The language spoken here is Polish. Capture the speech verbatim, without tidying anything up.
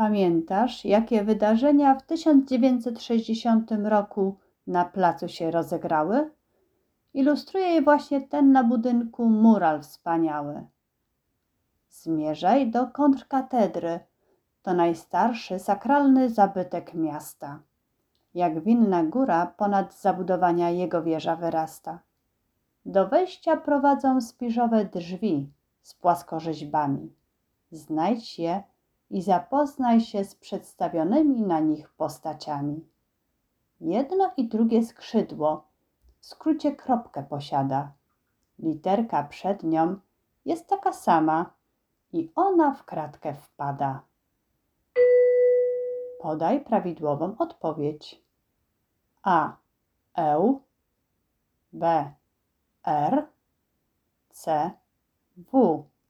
Pamiętasz, jakie wydarzenia w tysiąc dziewięćset sześćdziesiątym roku na placu się rozegrały? Ilustruje je właśnie ten na budynku mural wspaniały. Zmierzaj do kontrkatedry. To najstarszy sakralny zabytek miasta. Jak winna góra ponad zabudowania jego wieża wyrasta. Do wejścia prowadzą spiżowe drzwi z płaskorzeźbami. Znajdź je i zapoznaj się z przedstawionymi na nich postaciami. Jedno i drugie skrzydło w skrócie kropkę posiada. Literka przed nią jest taka sama i ona w kratkę wpada. Podaj prawidłową odpowiedź. A. Eł, B. R, C. W.